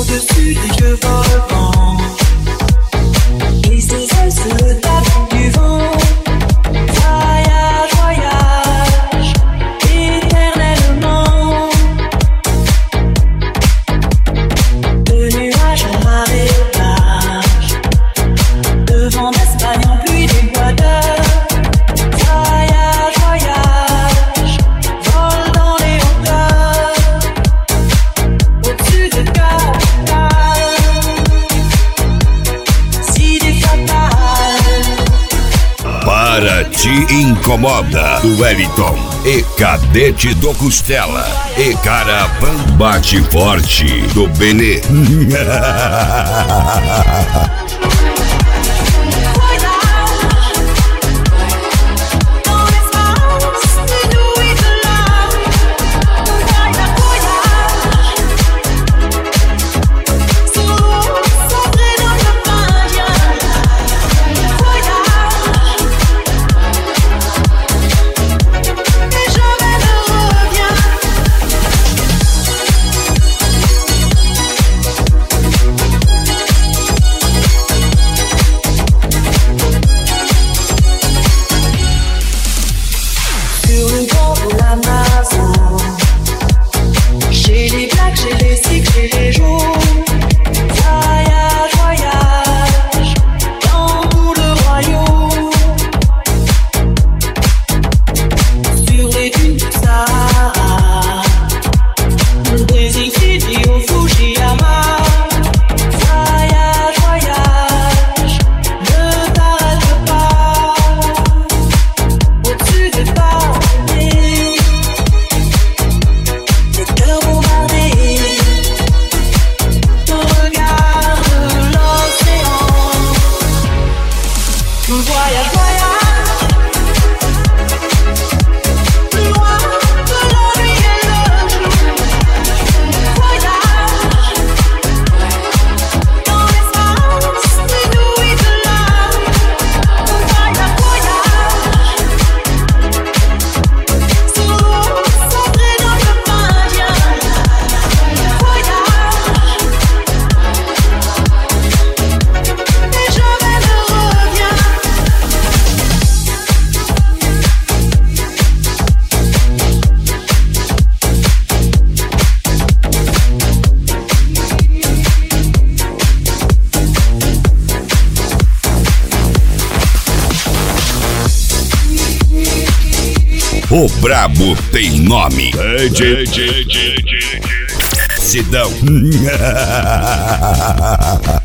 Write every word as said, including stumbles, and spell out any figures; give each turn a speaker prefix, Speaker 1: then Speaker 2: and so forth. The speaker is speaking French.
Speaker 1: Au-dessus des vieux volcans, et ses ailes se tapent du vent. Voyage, voyage, éternellement. De nuages en marécage, de vent d'Espagne en pluie d'Équateur. Voyage, voyage, vol dans les hauteurs. Au-dessus de Capitale, Cidade fatal.
Speaker 2: Para Te Incomoda, do Wellington e Cadete do Costela e Caravan Bate Forte do Benê.
Speaker 1: Sur le bord de l'Amazon, j'ai les blacks, j'ai les sikhs, j'ai les jaunes. Voyage, voyage, dans tout le royaume. Sur les dunes du Sahara, des Infinity au Fujiyama. Voyage, voyage, ne t'arrête pas. Au-dessus des palmiers, des cœurs bombardés, on regarde l'océan. Voyage, voyage, plus loin que la nuit et le jour. Voyage, dans l'espace inouï de l'âme. Voyage, voyage, sous l'eau, centré dans le Indien. Voyage, et jamais ne reviens.
Speaker 2: O brabo tem nome. Sidão.